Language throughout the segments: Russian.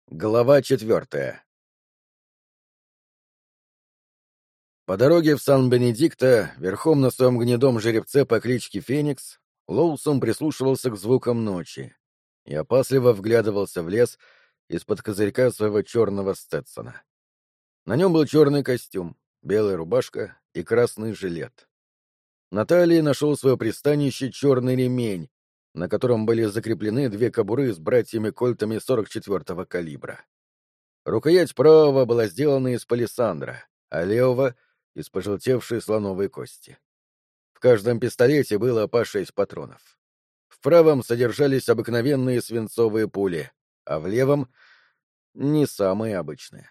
Глава 4. По дороге в Сан-Бенедикто, верхом на своем гнедом жеребце по кличке Феникс, Лоусон прислушивался к звукам ночи и опасливо вглядывался в лес из-под козырька своего черного Стетсона. На нем был черный костюм, белая рубашка и красный жилет. На талии нашел свое пристанище черный ремень, на котором были закреплены две кобуры с братьями-кольтами 44-го калибра. Рукоять правого была сделана из палисандра, а левого — из пожелтевшей слоновой кости. В каждом пистолете было по 6 патронов. В правом содержались обыкновенные свинцовые пули, а в левом — не самые обычные.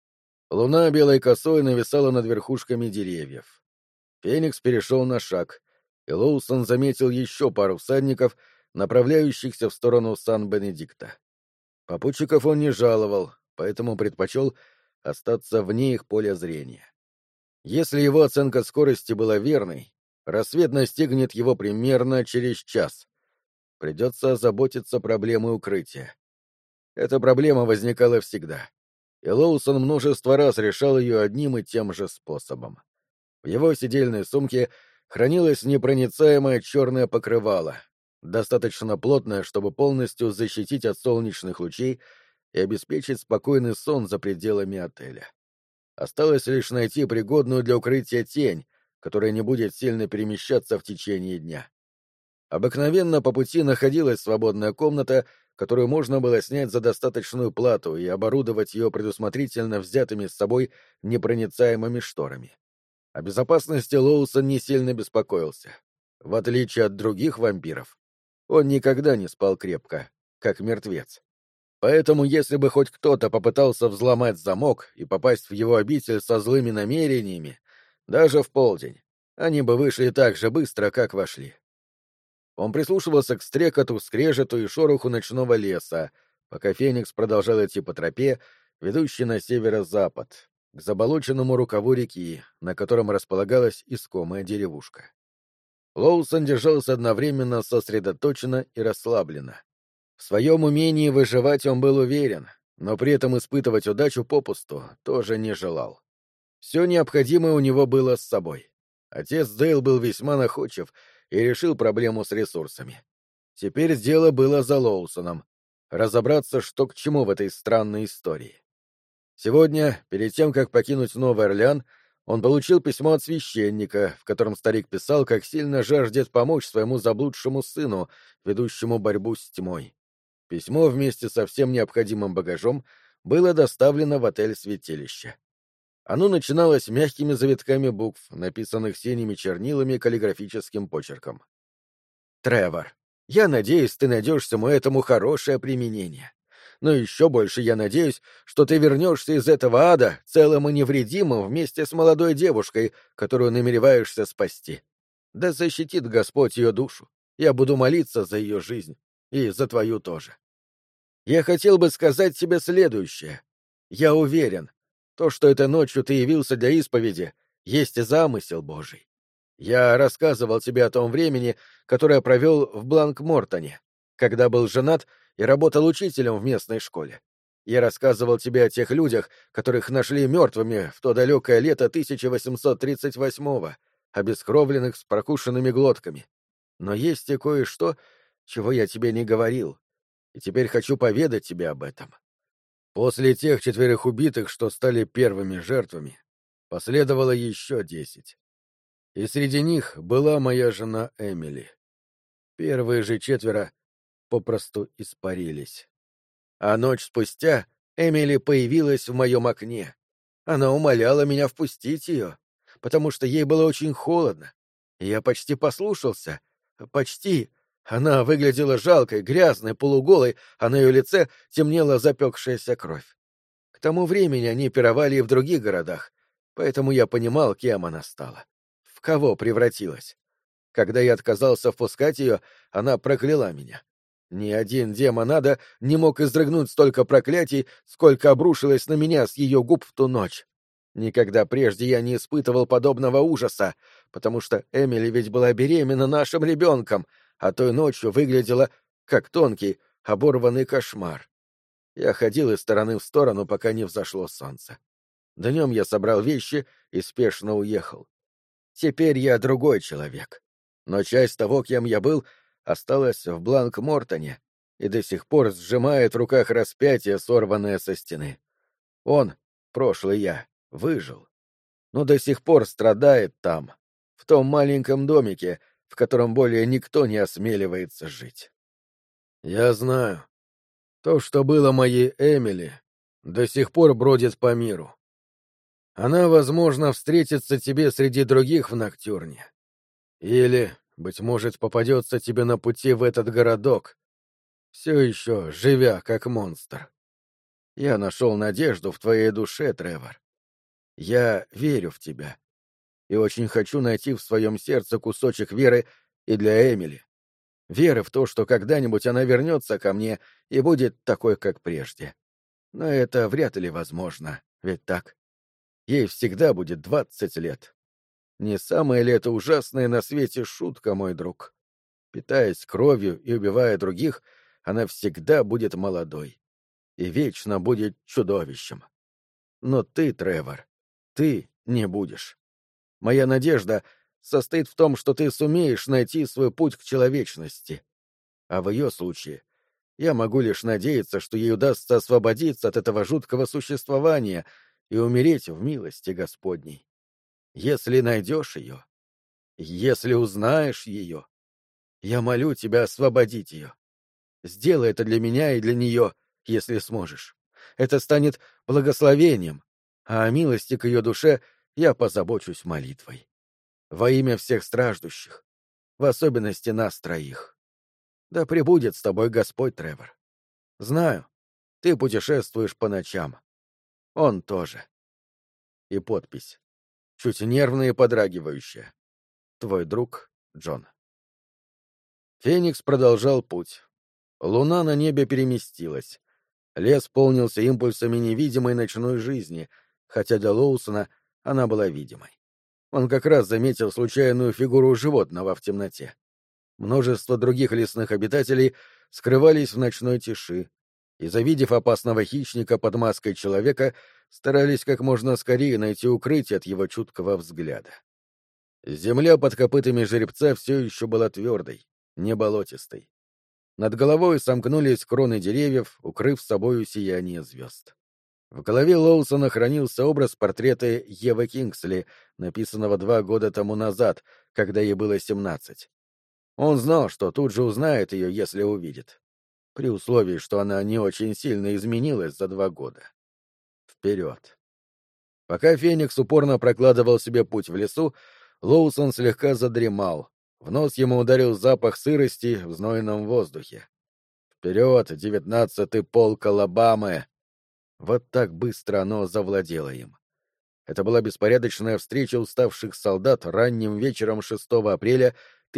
Луна белой косой нависала над верхушками деревьев. Феникс перешел на шаг, и Лоусон заметил еще пару всадников, направляющихся в сторону Сан-Бенедикто. Попутчиков он не жаловал, поэтому предпочел остаться вне их поля зрения. Если его оценка скорости была верной, рассвет настигнет его примерно через час. Придется озаботиться проблемой укрытия. Эта проблема возникала всегда, и Лоусон множество раз решал ее одним и тем же способом. В его сидельной сумке хранилось непроницаемое черное покрывало, достаточно плотное, чтобы полностью защитить от солнечных лучей и обеспечить спокойный сон за пределами отеля. Осталось лишь найти пригодную для укрытия тень, которая не будет сильно перемещаться в течение дня. Обыкновенно по пути находилась свободная комната, которую можно было снять за достаточную плату и оборудовать ее предусмотрительно взятыми с собой непроницаемыми шторами. О безопасности Лоусон не сильно беспокоился. В отличие от других вампиров, он никогда не спал крепко, как мертвец. Поэтому, если бы хоть кто-то попытался взломать замок и попасть в его обитель со злыми намерениями, даже в полдень, они бы вышли так же быстро, как вошли. Он прислушивался к стрекоту, скрежету и шороху ночного леса, пока Феникс продолжал идти по тропе, ведущей на северо-запад, к заболоченному рукаву реки, на котором располагалась искомая деревушка. Лоусон держался одновременно сосредоточенно и расслабленно. В своем умении выживать он был уверен, но при этом испытывать удачу попусту тоже не желал. Все необходимое у него было с собой. Отец Дейл был весьма находчив и решил проблему с ресурсами. Теперь дело было за Лоусоном — разобраться, что к чему в этой странной истории. Сегодня, перед тем, как покинуть Новый Орлеан, он получил письмо от священника, в котором старик писал, как сильно жаждет помочь своему заблудшему сыну, ведущему борьбу с тьмой. Письмо вместе со всем необходимым багажом было доставлено в отель «Святилище». Оно начиналось мягкими завитками букв, написанных синими чернилами каллиграфическим почерком. «Тревор, я надеюсь, ты найдешь всему этому хорошее применение. Но еще больше я надеюсь, что ты вернешься из этого ада целым и невредимым вместе с молодой девушкой, которую намереваешься спасти. Да защитит Господь ее душу. Я буду молиться за ее жизнь и за твою тоже. Я хотел бы сказать тебе следующее. Я уверен, то, что этой ночью ты явился для исповеди, есть и замысел Божий. Я рассказывал тебе о том времени, которое провел в Бланкмортоне, когда был женат и работал учителем в местной школе. Я рассказывал тебе о тех людях, которых нашли мертвыми в то далекое лето 1838-го, обескровленных с прокушенными глотками. Но есть и кое-что, чего я тебе не говорил, и теперь хочу поведать тебе об этом. После тех 4 убитых, что стали первыми жертвами, последовало еще 10. И среди них была моя жена Эмили. Первые же 4 попросту испарились. А ночь спустя Эмили появилась в моем окне. Она умоляла меня впустить ее, потому что ей было очень холодно. И я почти послушался. Почти. Она выглядела жалкой, грязной, полуголой, а на ее лице темнела запекшаяся кровь. К тому времени они пировали и в других городах, поэтому я понимал, кем она стала. В кого превратилась. Когда я отказался впускать ее, она прокляла меня. Ни один демон ада не мог изрыгнуть столько проклятий, сколько обрушилось на меня с ее губ в ту ночь. Никогда прежде я не испытывал подобного ужаса, потому что Эмили ведь была беременна нашим ребенком, а той ночью выглядела как тонкий, оборванный кошмар. Я ходил из стороны в сторону, пока не взошло солнце. Днем я собрал вещи и спешно уехал. Теперь я другой человек. Но часть того, кем я был, осталась в Бланк-Мортоне и до сих пор сжимает в руках распятие, сорванное со стены. Он, прошлый я, выжил, но до сих пор страдает там, в том маленьком домике, в котором более никто не осмеливается жить. Я знаю. То, что было моей Эмили, до сих пор бродит по миру. Она, возможно, встретится тебе среди других в Ноктюрне. Или, быть может, попадется тебе на пути в этот городок, все еще живя как монстр. Я нашел надежду в твоей душе, Тревор. Я верю в тебя и очень хочу найти в своем сердце кусочек веры и для Эмили. Веры в то, что когда-нибудь она вернется ко мне и будет такой, как прежде. Но это вряд ли возможно, ведь так? Ей всегда будет 20 лет. Не самая ли это ужасная на свете шутка, мой друг? Питаясь кровью и убивая других, она всегда будет молодой и вечно будет чудовищем. Но ты, Тревор, ты не будешь. Моя надежда состоит в том, что ты сумеешь найти свой путь к человечности. А в ее случае я могу лишь надеяться, что ей удастся освободиться от этого жуткого существования и умереть в милости Господней. Если найдешь ее, если узнаешь ее, я молю тебя освободить ее. Сделай это для меня и для нее, если сможешь. Это станет благословением, а о милости к ее душе я позабочусь молитвой. Во имя всех страждущих, в особенности нас троих. Да пребудет с тобой Господь, Тревор. Знаю, ты путешествуешь по ночам. Он тоже. И подпись. Чуть нервная и подрагивающая. Твой друг Джон. Феникс продолжал путь. Луна на небе переместилась. Лес полнился импульсами невидимой ночной жизни, хотя для Лоусона она была видимой. Он как раз заметил случайную фигуру животного в темноте. Множество других лесных обитателей скрывались в ночной тиши, и, завидев опасного хищника под маской человека, старались как можно скорее найти укрытие от его чуткого взгляда. Земля под копытами жеребца все еще была твердой, не болотистой. Над головой сомкнулись кроны деревьев, укрыв собою сияние звезд. В голове Лоусона хранился образ портрета Евы Кингсли, написанного 2 года тому назад, когда ей было 17. Он знал, что тут же узнает ее, если увидит. При условии, что она не очень сильно изменилась за 2 года. Вперед. Пока Феникс упорно прокладывал себе путь в лесу, Лоусон слегка задремал. В нос ему ударил запах сырости в знойном воздухе. Вперед, 19-й полк Алабамы! Вот так быстро оно завладело им. Это была беспорядочная встреча уставших солдат ранним вечером 6 апреля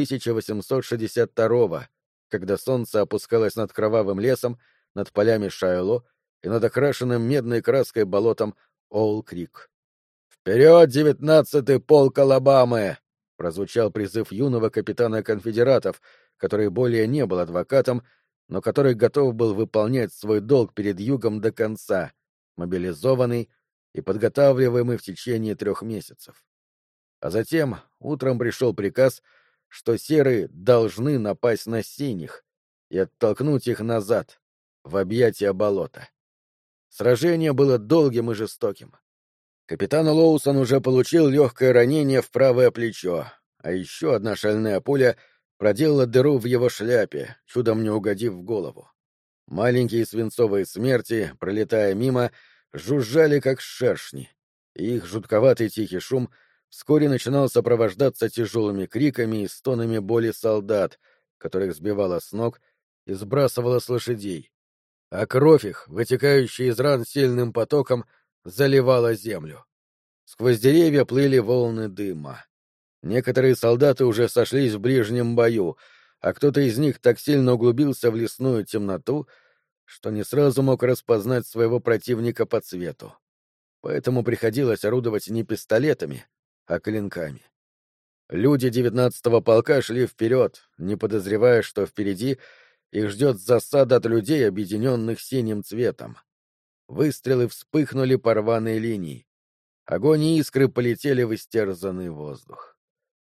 1862-го, когда солнце опускалось над кровавым лесом, над полями Шайло и над окрашенным медной краской болотом Оул-Крик. «Вперед, 19-й полк Алабамы!» — прозвучал призыв юного капитана конфедератов, который более не был адвокатом, но который готов был выполнять свой долг перед Югом до конца, мобилизованный и подготавливаемый в течение 3 месяцев. А затем утром пришел приказ, что серые должны напасть на синих и оттолкнуть их назад, в объятия болота. Сражение было долгим и жестоким. Капитан Лоусон уже получил легкое ранение в правое плечо, а еще одна шальная пуля проделала дыру в его шляпе, чудом не угодив в голову. Маленькие свинцовые смерти, пролетая мимо, жужжали, как шершни, и их жутковатый тихий шум вскоре начинал сопровождаться тяжелыми криками и стонами боли солдат, которых сбивало с ног и сбрасывало с лошадей, а кровь их, вытекающая из ран сильным потоком, заливала землю. Сквозь деревья плыли волны дыма. Некоторые солдаты уже сошлись в ближнем бою, а кто-то из них так сильно углубился в лесную темноту, что не сразу мог распознать своего противника по цвету. Поэтому приходилось орудовать не пистолетами, а клинками. Люди 19-го полка шли вперед, не подозревая, что впереди их ждет засада от людей, объединенных синим цветом. Выстрелы вспыхнули по рваной линии. Огонь и искры полетели в истерзанный воздух.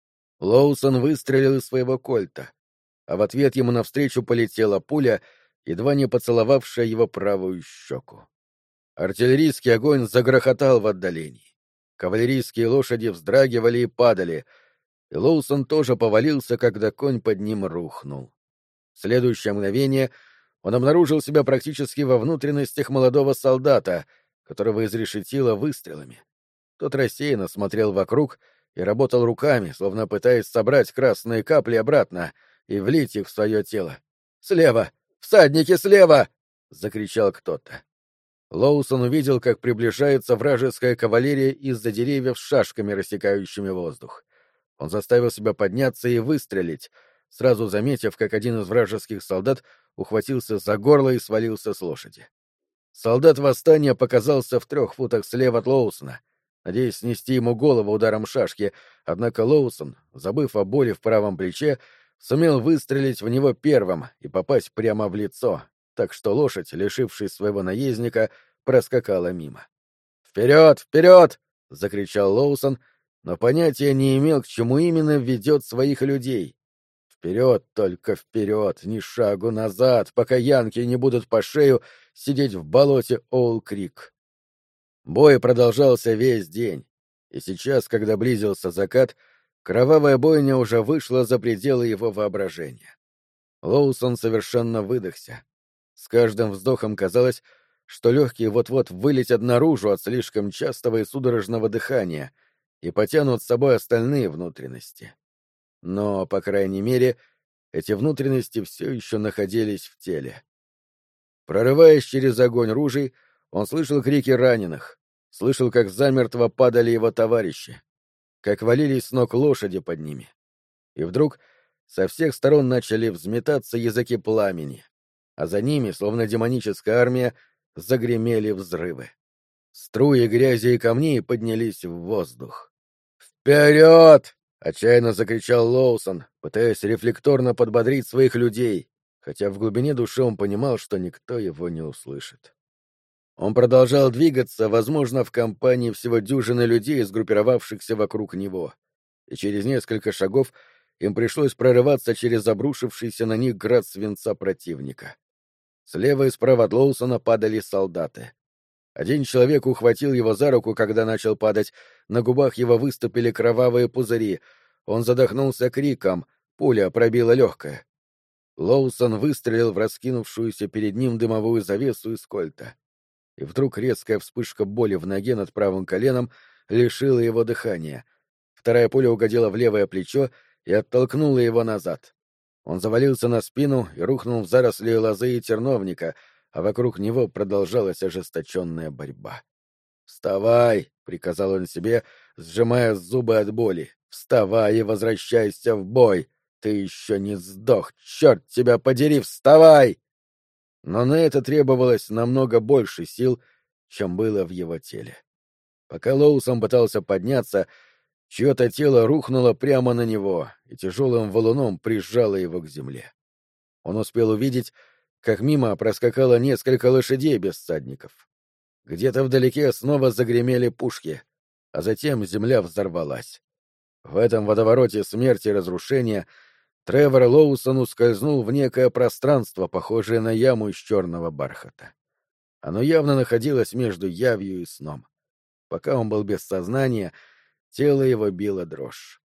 Лоусон выстрелил из своего кольта, а в ответ ему навстречу полетела пуля, едва не поцеловавшая его правую щеку. Артиллерийский огонь загрохотал в отдалении. Кавалерийские лошади вздрагивали и падали, и Лоусон тоже повалился, когда конь под ним рухнул. В следующее мгновение он обнаружил себя практически во внутренностях молодого солдата, которого изрешетило выстрелами. Тот рассеянно смотрел вокруг и работал руками, словно пытаясь собрать красные капли обратно и влить их в свое тело. «Слева! Всадники слева!» — закричал кто-то. Лоусон увидел, как приближается вражеская кавалерия из-за деревьев с шашками, рассекающими воздух. Он заставил себя подняться и выстрелить, сразу заметив, как один из вражеских солдат ухватился за горло и свалился с лошади. Солдат восстания показался в 3 футах слева от Лоусона, надеясь снести ему голову ударом шашки, однако Лоусон, забыв о боли в правом плече, сумел выстрелить в него первым и попасть прямо в лицо, так что лошадь, лишившись своего наездника, проскакала мимо. «Вперед! Вперед!» — закричал Лоусон, но понятия не имел, к чему именно ведет своих людей. Вперед, только вперед, ни шагу назад, пока янки не будут по шею сидеть в болоте Оул-Крик. Бой продолжался весь день, и сейчас, когда близился закат, кровавая бойня уже вышла за пределы его воображения. Лоусон совершенно выдохся. С каждым вздохом казалось, что легкие вот-вот вылетят наружу от слишком частого и судорожного дыхания и потянут с собой остальные внутренности. Но, по крайней мере, эти внутренности все еще находились в теле. Прорываясь через огонь ружей, он слышал крики раненых, слышал, как замертво падали его товарищи, как валились с ног лошади под ними. И вдруг со всех сторон начали взметаться языки пламени, а за ними, словно демоническая армия, загремели взрывы. Струи грязи и камней поднялись в воздух. «Вперед!» — отчаянно закричал Лоусон, пытаясь рефлекторно подбодрить своих людей, хотя в глубине души он понимал, что никто его не услышит. Он продолжал двигаться, возможно, в компании всего дюжины людей, сгруппировавшихся вокруг него, и через несколько шагов им пришлось прорываться через обрушившийся на них град свинца противника. Слева и справа от Лоусона падали солдаты. Один человек ухватил его за руку, когда начал падать, на губах его выступили кровавые пузыри. Он задохнулся криком, пуля пробила легкое. Лоусон выстрелил в раскинувшуюся перед ним дымовую завесу из кольта. И вдруг резкая вспышка боли в ноге над правым коленом лишила его дыхания. Вторая пуля угодила в левое плечо и оттолкнула его назад. Он завалился на спину и рухнул в заросли лозы и терновника, а вокруг него продолжалась ожесточенная борьба. «Вставай!» — приказал он себе, сжимая зубы от боли. «Вставай и возвращайся в бой! Ты еще не сдох! Черт тебя подери! Вставай!» Но на это требовалось намного больше сил, чем было в его теле. Пока Лоусон пытался подняться, чье-то тело рухнуло прямо на него и тяжелым валуном прижало его к земле. Он успел увидеть, как мимо проскакало несколько лошадей без всадников. Где-то вдалеке снова загремели пушки, а затем земля взорвалась. В этом водовороте смерти и разрушения Тревор Лоусон ускользнул в некое пространство, похожее на яму из черного бархата. Оно явно находилось между явью и сном. Пока он был без сознания, тело его било дрожь.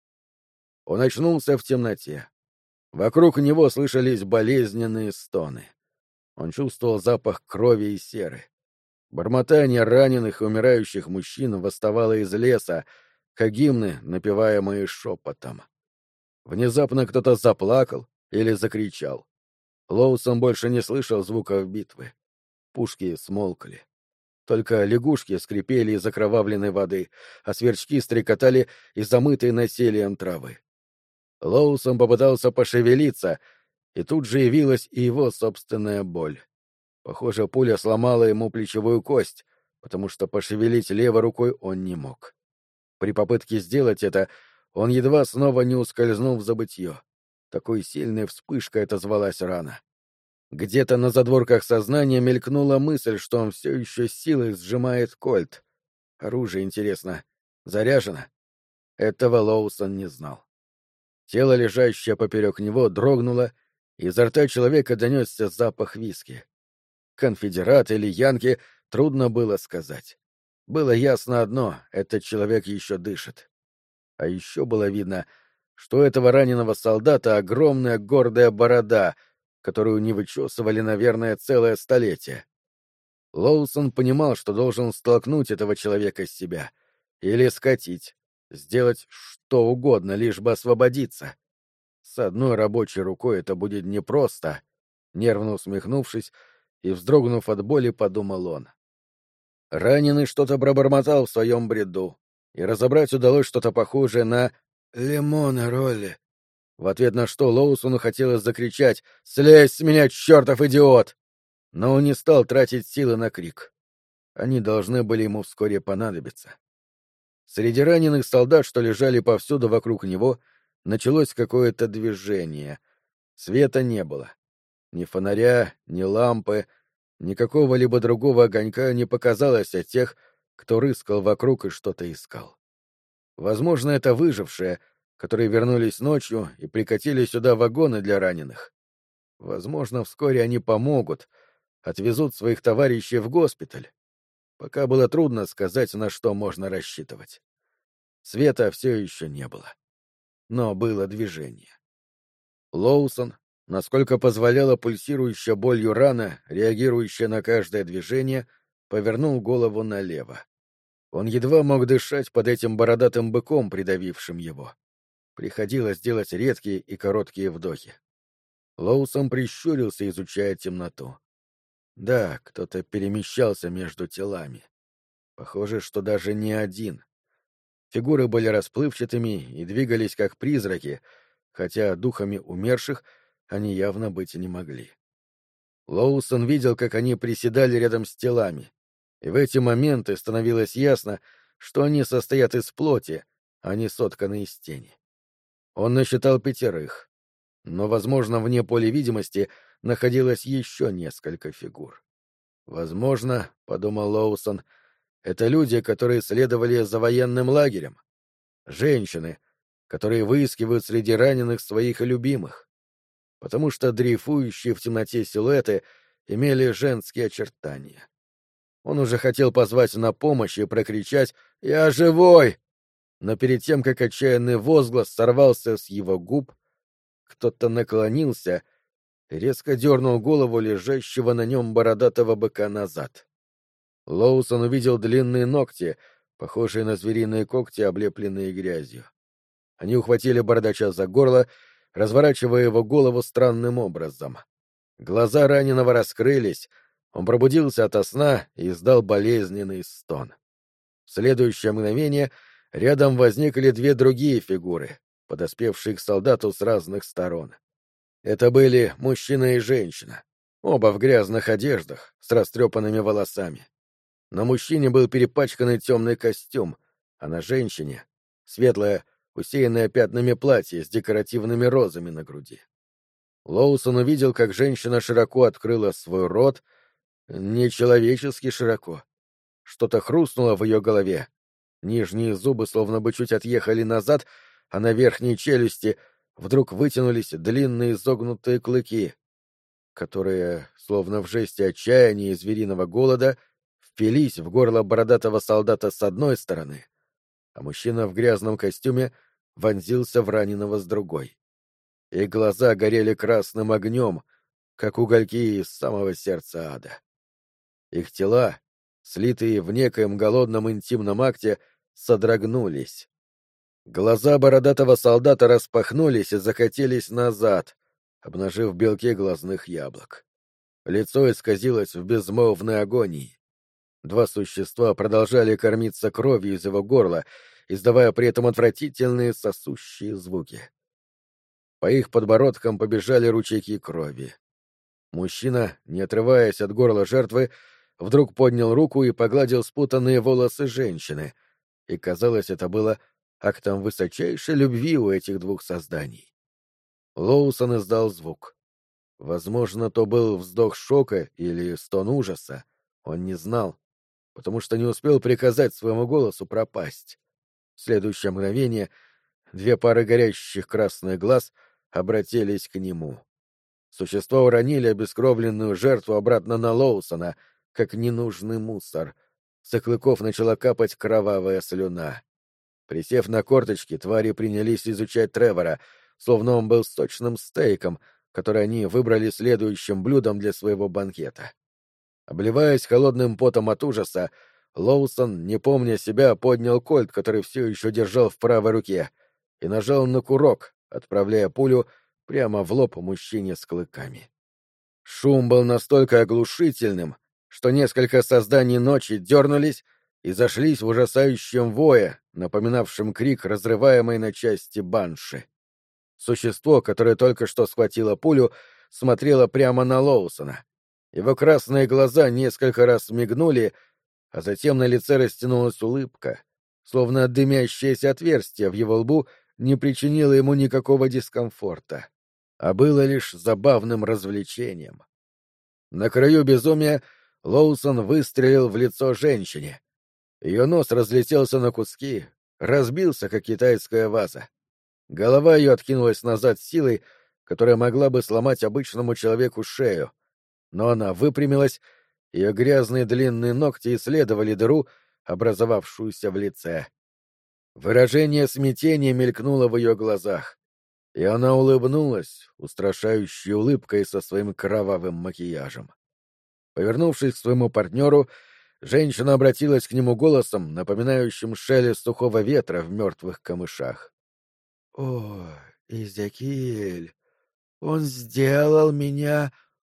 Он очнулся в темноте. Вокруг него слышались болезненные стоны. Он чувствовал запах крови и серы. Бормотание раненых и умирающих мужчин восставало из леса, как гимны, напеваемые шепотом. Внезапно кто-то заплакал или закричал. Лоусон больше не слышал звуков битвы. Пушки смолкли. Только лягушки скрипели из окровавленной воды, а сверчки стрекотали из замытой насельем травы. Лоусон попытался пошевелиться, и тут же явилась и его собственная боль. Похоже, пуля сломала ему плечевую кость, потому что пошевелить левой рукой он не мог. При попытке сделать это он едва снова не ускользнул в забытье. Такой сильной вспышкой отозвалась рана. Где-то на задворках сознания мелькнула мысль, что он все еще силой сжимает кольт. Оружие, интересно, заряжено? Этого Лоусон не знал. Тело, лежащее поперек него, дрогнуло, и изо рта человека донесся запах виски. Конфедерат или янки, трудно было сказать. Было ясно одно — этот человек еще дышит. А еще было видно, что у этого раненого солдата огромная гордая борода, которую не вычесывали, наверное, целое столетие. Лоусон понимал, что должен столкнуть этого человека с себя. Или скатить. Сделать что угодно, лишь бы освободиться. С одной рабочей рукой это будет непросто. Нервно усмехнувшись и вздрогнув от боли, подумал он. Раненый что-то пробормотал в своем бреду, и разобрать удалось что-то похожее на «лимона Ролли», в ответ на что Лоусону хотелось закричать «Слезь с меня, чертов идиот!», но он не стал тратить силы на крик. Они должны были ему вскоре понадобиться. Среди раненых солдат, что лежали повсюду вокруг него, началось какое-то движение. Света не было. Ни фонаря, ни лампы, ни какого-либо другого огонька не показалось от тех, кто рыскал вокруг и что-то искал. Возможно, это выжившие, которые вернулись ночью и прикатили сюда вагоны для раненых. Возможно, вскоре они помогут, отвезут своих товарищей в госпиталь. Пока было трудно сказать, на что можно рассчитывать. Света все еще не было. Но было движение. Лоусон, насколько позволяла пульсирующая болью рана, реагирующая на каждое движение, повернул голову налево. Он едва мог дышать под этим бородатым быком, придавившим его. Приходилось делать редкие и короткие вдохи. Лоусон прищурился, изучая темноту. Да, кто-то перемещался между телами. Похоже, что даже не один. Фигуры были расплывчатыми и двигались как призраки, хотя духами умерших они явно быть не могли. Лоусон видел, как они приседали рядом с телами, и в эти моменты становилось ясно, что они состоят из плоти, а не сотканы из тени. Он насчитал 5, но, возможно, вне поля видимости находилось еще несколько фигур. «Возможно, — подумал Лоусон, — это люди, которые следовали за военным лагерем. Женщины, которые выискивают среди раненых своих любимых. Потому что дрейфующие в темноте силуэты имели женские очертания. Он уже хотел позвать на помощь и прокричать «Я живой!», но перед тем, как отчаянный возглас сорвался с его губ, кто-то наклонился и резко дернул голову лежащего на нем бородатого быка назад. Лоусон увидел длинные ногти, похожие на звериные когти, облепленные грязью. Они ухватили бардача за горло, разворачивая его голову странным образом. Глаза раненого раскрылись, он пробудился ото сна и издал болезненный стон. В следующее мгновение рядом возникли 2 другие фигуры, подоспевшие к солдату с разных сторон. Это были мужчина и женщина, оба в грязных одеждах, с растрепанными волосами. На мужчине был перепачканный темный костюм, а на женщине — светлое, усеянное пятнами платье с декоративными розами на груди. Лоусон увидел, как женщина широко открыла свой рот, нечеловечески широко. Что-то хрустнуло в ее голове. Нижние зубы словно бы чуть отъехали назад, а на верхней челюсти вдруг вытянулись длинные изогнутые клыки, которые, словно в жесте отчаяния и звериного голода, впились в горло бородатого солдата с одной стороны, а мужчина в грязном костюме вонзился в раненого с другой. И глаза горели красным огнем, как угольки из самого сердца ада. Их тела, слитые в некоем голодном интимном акте, содрогнулись. Глаза бородатого солдата распахнулись и закатились назад, обнажив белки глазных яблок. Лицо исказилось в безмолвной агонии. 2 существа продолжали кормиться кровью из его горла, издавая при этом отвратительные сосущие звуки. По их подбородкам побежали ручейки крови. Мужчина, не отрываясь от горла жертвы, вдруг поднял руку и погладил спутанные волосы женщины, и, казалось, это было актом высочайшей любви у этих 2 созданий. Лоусон издал звук. Возможно, то был вздох шока или стон ужаса. Он не знал, потому что не успел приказать своему голосу пропасть. В следующее мгновение две пары горящих красных глаз обратились к нему. Существа уронили обескровленную жертву обратно на Лоусона, как ненужный мусор. С их клыков начала капать кровавая слюна. Присев на корточки, твари принялись изучать Тревора, словно он был сочным стейком, который они выбрали следующим блюдом для своего банкета. Обливаясь холодным потом от ужаса, Лоусон, не помня себя, поднял кольт, который все еще держал в правой руке, и нажал на курок, отправляя пулю прямо в лоб мужчине с клыками. Шум был настолько оглушительным, что несколько созданий ночи дернулись и зашлись в ужасающем вое, напоминавшем крик разрываемой на части банши. Существо, которое только что схватило пулю, смотрело прямо на Лоусона. Его красные глаза несколько раз мигнули, а затем на лице растянулась улыбка, словно дымящееся отверстие в его лбу не причинило ему никакого дискомфорта, а было лишь забавным развлечением. На краю безумия Лоусон выстрелил в лицо женщине. Ее нос разлетелся на куски, разбился, как китайская ваза. Голова ее откинулась назад силой, которая могла бы сломать обычному человеку шею, но она выпрямилась, ее грязные длинные ногти исследовали дыру, образовавшуюся в лице. Выражение смятения мелькнуло в ее глазах, и она улыбнулась, устрашающей улыбкой со своим кровавым макияжем. Повернувшись к своему партнеру, женщина обратилась к нему голосом, напоминающим шелест сухого ветра в мертвых камышах. — О, Изякиэль, он сделал меня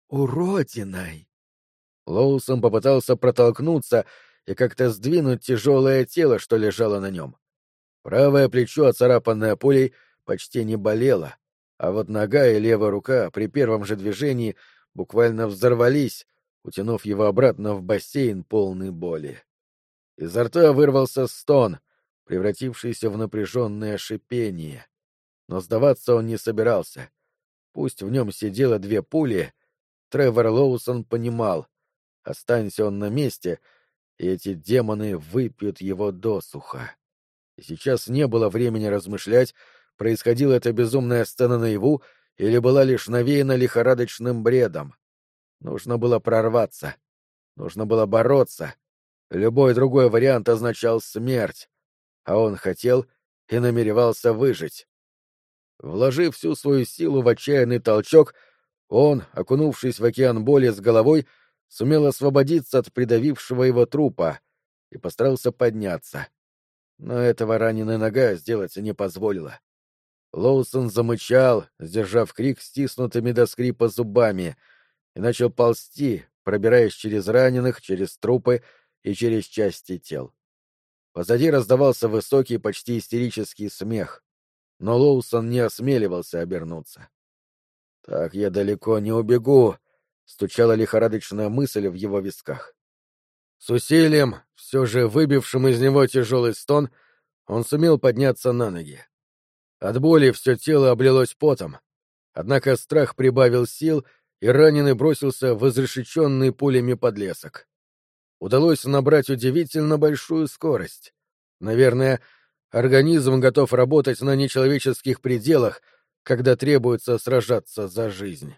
уродиной! Лоусон попытался протолкнуться и как-то сдвинуть тяжелое тело, что лежало на нем. Правое плечо, оцарапанное пулей, почти не болело, а вот нога и левая рука при первом же движении буквально взорвались, утянув его обратно в бассейн полный боли. Изо рта вырвался стон, превратившийся в напряженное шипение. Но сдаваться он не собирался. Пусть в нем сидело две пули, Тревор Лоусон понимал, останься он на месте, и эти демоны выпьют его досуха. И сейчас не было времени размышлять, происходила эта безумная сцена наяву или была лишь навеяна лихорадочным бредом. Нужно было прорваться. Нужно было бороться. Любой другой вариант означал смерть. А он хотел и намеревался выжить. Вложив всю свою силу в отчаянный толчок, он, окунувшись в океан боли с головой, сумел освободиться от придавившего его трупа и постарался подняться. Но этого раненая нога сделать не позволила. Лоусон замычал, сдержав крик стиснутыми до скрипа зубами, и начал ползти, пробираясь через раненых, через трупы и через части тел. Позади раздавался высокий, почти истерический смех, но Лоусон не осмеливался обернуться. «Так я далеко не убегу», — стучала лихорадочная мысль в его висках. С усилием, все же выбившим из него тяжелый стон, он сумел подняться на ноги. От боли все тело облилось потом, однако страх прибавил сил, и раненый бросился в изрешеченный пулями подлесок. Удалось набрать удивительно большую скорость. Наверное, организм готов работать на нечеловеческих пределах, когда требуется сражаться за жизнь.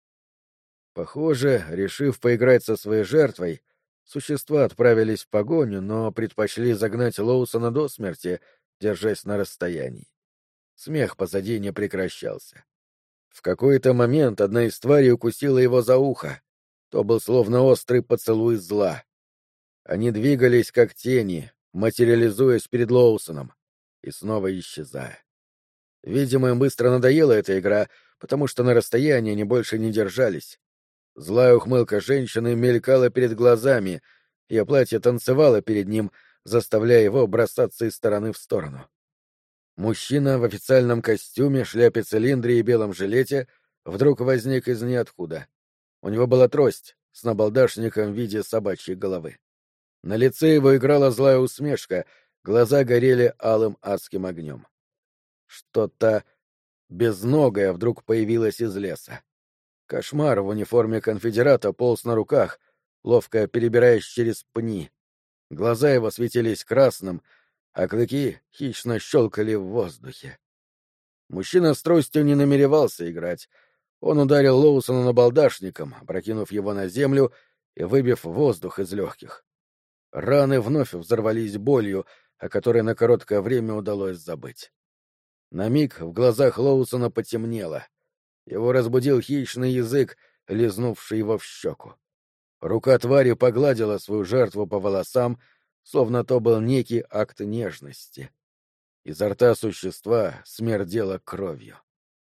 Похоже, решив поиграть со своей жертвой, существа отправились в погоню, но предпочли загнать Лоусона до смерти, держась на расстоянии. Смех позади не прекращался. В какой-то момент одна из тварей укусила его за ухо. То был словно острый поцелуй зла. Они двигались как тени, материализуясь перед Лоусоном и снова исчезая. Видимо, им быстро надоела эта игра, потому что на расстоянии они больше не держались. Злая ухмылка женщины мелькала перед глазами, ее платье танцевало перед ним, заставляя его бросаться из стороны в сторону. Мужчина в официальном костюме, шляпе-цилиндре и белом жилете вдруг возник из ниоткуда. У него была трость с набалдашником в виде собачьей головы. На лице его играла злая усмешка, глаза горели алым адским огнем. Что-то безногое вдруг появилось из леса. Кошмар в униформе конфедерата полз на руках, ловко перебираясь через пни. Глаза его светились красным, а клыки хищно щелкали в воздухе. Мужчина с тростью не намеревался играть. Он ударил Лоусона набалдашником, опрокинув его на землю и выбив воздух из легких. Раны вновь взорвались болью, о которой на короткое время удалось забыть. На миг в глазах Лоусона потемнело. Его разбудил хищный язык, лизнувший его в щеку. Рука твари погладила свою жертву по волосам, словно то был некий акт нежности. Изо рта существа смердело кровью.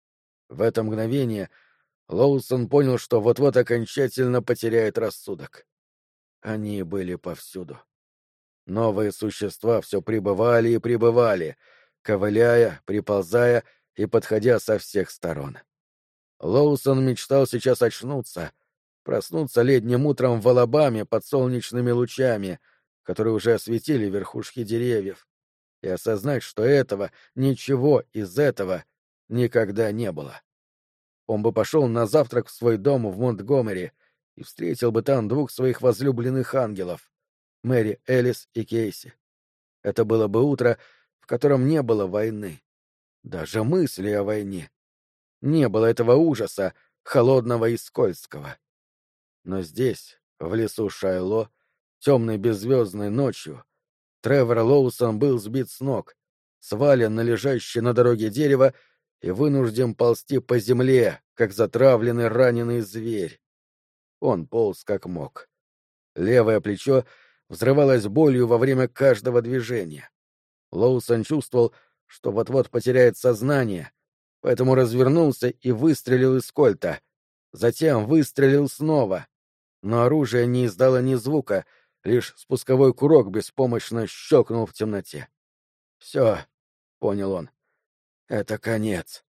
В это мгновение Лоусон понял, что вот-вот окончательно потеряет рассудок. Они были повсюду. Новые существа все прибывали и прибывали, ковыляя, приползая и подходя со всех сторон. Лоусон мечтал сейчас очнуться, проснуться летним утром в Алабаме под солнечными лучами, которые уже осветили верхушки деревьев, и осознать, что ничего из этого никогда не было. Он бы пошел на завтрак в свой дом в Монтгомери и встретил бы там двух своих возлюбленных ангелов — Мэри Элис и Кейси. Это было бы утро, в котором не было войны, даже мысли о войне. Не было этого ужаса, холодного и скользкого. Но здесь, в лесу Шайло, темной беззвездной ночью, Тревор Лоусон был сбит с ног, свален на лежащее на дороге дерево и вынужден ползти по земле, как затравленный раненый зверь. Он полз как мог. Левое плечо взрывалось болью во время каждого движения. Лоусон чувствовал, что вот-вот потеряет сознание, поэтому развернулся и выстрелил из кольта. Затем выстрелил снова, но оружие не издало ни звука, лишь спусковой курок беспомощно щелкнул в темноте. «Все», — понял он, — «это конец».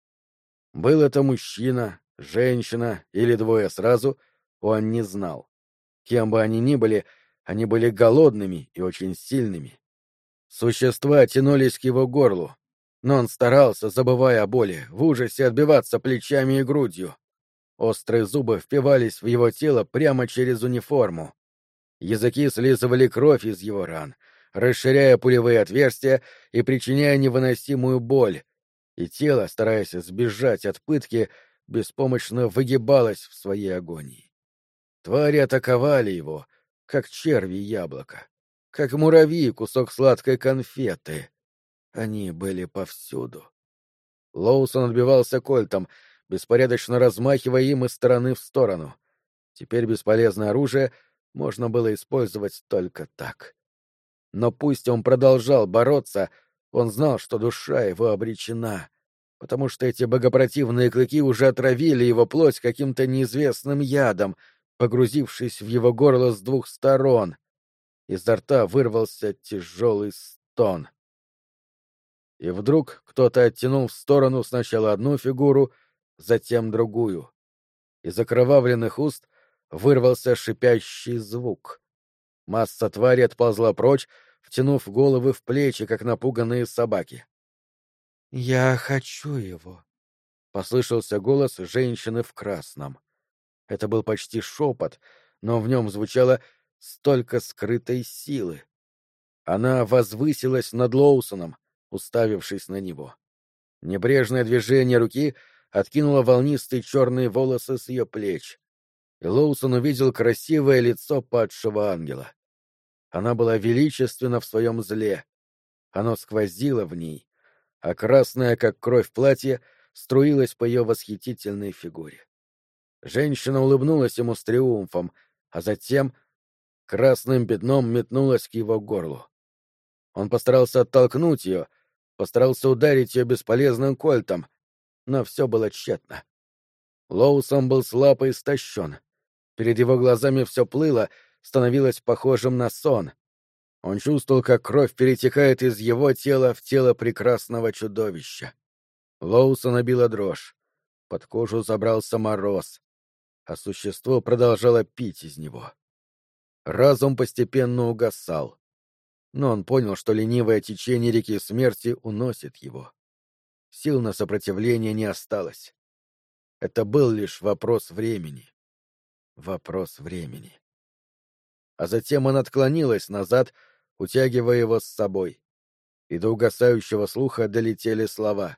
Был это мужчина, женщина или двое сразу, он не знал. Кем бы они ни были, они были голодными и очень сильными. Существа тянулись к его горлу, но он старался, забывая о боли, в ужасе отбиваться плечами и грудью. Острые зубы впивались в его тело прямо через униформу. Языки слизывали кровь из его ран, расширяя пулевые отверстия и причиняя невыносимую боль, и тело, стараясь сбежать от пытки, беспомощно выгибалось в своей агонии. Твари атаковали его, как черви яблоко, как муравьи кусок сладкой конфеты. Они были повсюду. Лоусон отбивался кольтом, беспорядочно размахивая им из стороны в сторону. Теперь бесполезное оружие можно было использовать только так. Но пусть он продолжал бороться, он знал, что душа его обречена, потому что эти богопротивные клыки уже отравили его плоть каким-то неизвестным ядом, погрузившись в его горло с двух сторон. Изо рта вырвался тяжелый стон. И вдруг кто-то оттянул в сторону сначала одну фигуру, затем другую. Из окровавленных уст вырвался шипящий звук. Масса твари отползла прочь, втянув головы в плечи, как напуганные собаки. «Я хочу его», — послышался голос женщины в красном. Это был почти шепот, но в нем звучало столько скрытой силы. Она возвысилась над Лоусоном, уставившись на него. Небрежное движение руки откинуло волнистые черные волосы с ее плеч, и Лоусон увидел красивое лицо падшего ангела. Она была величественна в своем зле. Оно сквозило в ней, а красное, как кровь, платье струилось по ее восхитительной фигуре. Женщина улыбнулась ему с триумфом, а затем красным пятном метнулась к его горлу. Он постарался оттолкнуть ее, постарался ударить ее бесполезным кольтом, но все было тщетно. Лоусон был слаб и истощен. Перед его глазами все плыло, становилось похожим на сон. Он чувствовал, как кровь перетекает из его тела в тело прекрасного чудовища. Лоусона била дрожь. Под кожу забрался мороз, а существо продолжало пить из него. Разум постепенно угасал. Но он понял, что ленивое течение реки смерти уносит его. Сил на сопротивление не осталось. Это был лишь вопрос времени. Вопрос времени. А затем она отклонилась назад, утягивая его с собой. И до угасающего слуха долетели слова.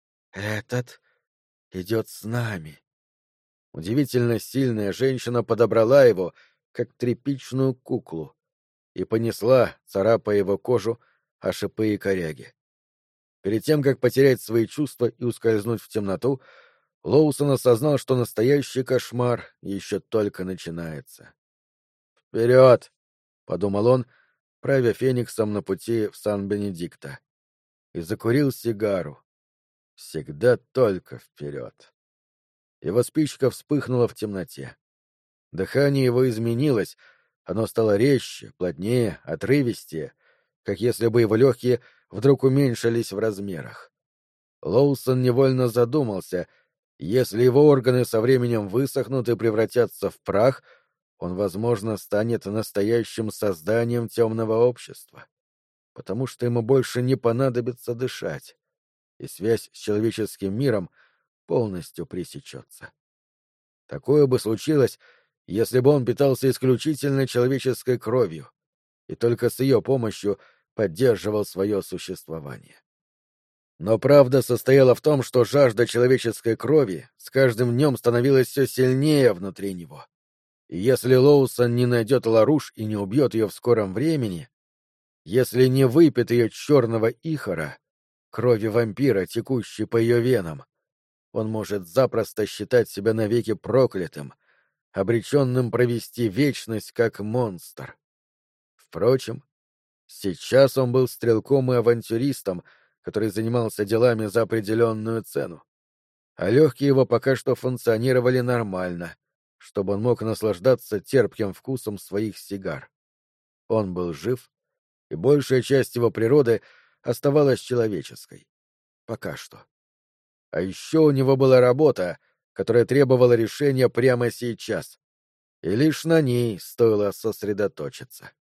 «Этот идет с нами». Удивительно сильная женщина подобрала его, как тряпичную куклу, и понесла, царапая его кожу, о шипы и коряги. Перед тем, как потерять свои чувства и ускользнуть в темноту, Лоусон осознал, что настоящий кошмар еще только начинается. «Вперед!» — подумал он, правя Фениксом на пути в Сан-Бенедикто. И закурил сигару. Всегда только вперед. Его спичка вспыхнула в темноте. Дыхание его изменилось, оно стало резче, плотнее, отрывистее, как если бы его легкие вдруг уменьшились в размерах. Лоусон невольно задумался, если его органы со временем высохнут и превратятся в прах, он, возможно, станет настоящим созданием темного общества, потому что ему больше не понадобится дышать, и связь с человеческим миром полностью пресечется. Такое бы случилось, если бы он питался исключительно человеческой кровью и только с ее помощью поддерживал свое существование. Но правда состояла в том, что жажда человеческой крови с каждым днем становилась все сильнее внутри него. И если Лоусон не найдет Ларуш и не убьет ее в скором времени, если не выпьет ее черного ихора, крови вампира, текущей по ее венам, он может запросто считать себя навеки проклятым, обреченным провести вечность как монстр. Впрочем, сейчас он был стрелком и авантюристом, который занимался делами за определенную цену, а легкие его пока что функционировали нормально, чтобы он мог наслаждаться терпким вкусом своих сигар. Он был жив, и большая часть его природы оставалась человеческой. Пока что. А еще у него была работа, которая требовала решения прямо сейчас, и лишь на ней стоило сосредоточиться.